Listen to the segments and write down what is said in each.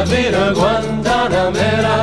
vie de Guantanamera,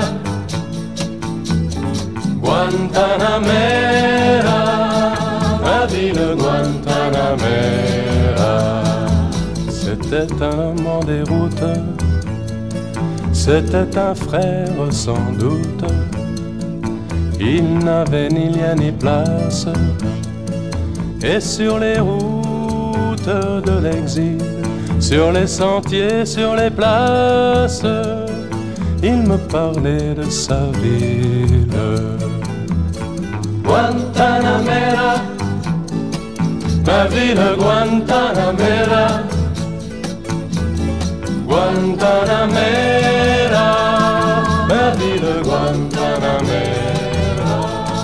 Guantanamera, ma vie de Guantanamera. C'était un homme en déroute, c'était un frère sans doute. Il n'avait ni lien ni place, et sur les routes de l'exil, sur les sentiers, sur les places, il me parlait de sa ville. Guantanamera, ma ville Guantanamera, Guantanamera, ma ville Guantanamera.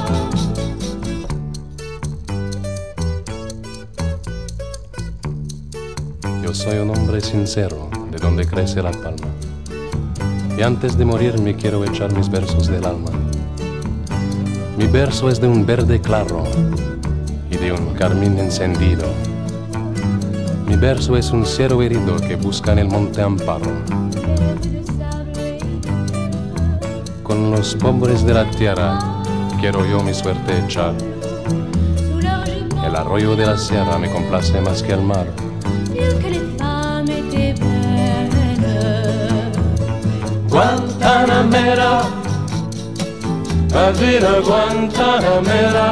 Yo soy un hombre sincero, de donde crece la palma. Y antes de morir me quiero echar mis versos del alma. Mi verso es de un verde claro y de un carmín encendido. Mi verso es un cielo herido que busca en el monte amparo. Con los pobres de la tierra quiero yo mi suerte echar. El arroyo de la sierra me complace más que el mar. Guantanamera, ma vida Guantanamera,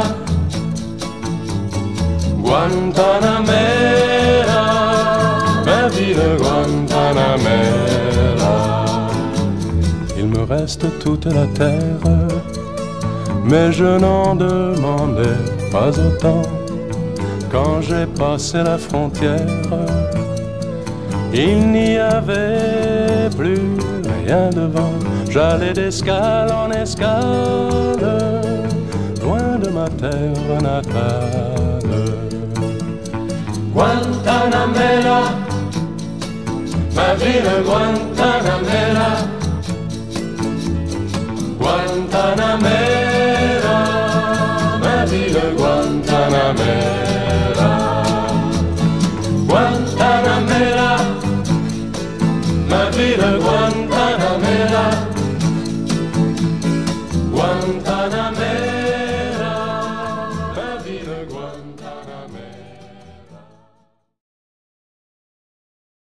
Guantanamera, ma vida Guantanamera. Il me reste toute la terre, mais je n'en demandais pas autant. Quand j'ai passé la frontière, il n'y avait plus rien devant. J'allais d'escale en escale, loin de ma terre natale. Guantanamera, ma ville Guantanamera, Guantanamera, ma ville Guantanamera, Guantanamera, ma ville Guantanamera.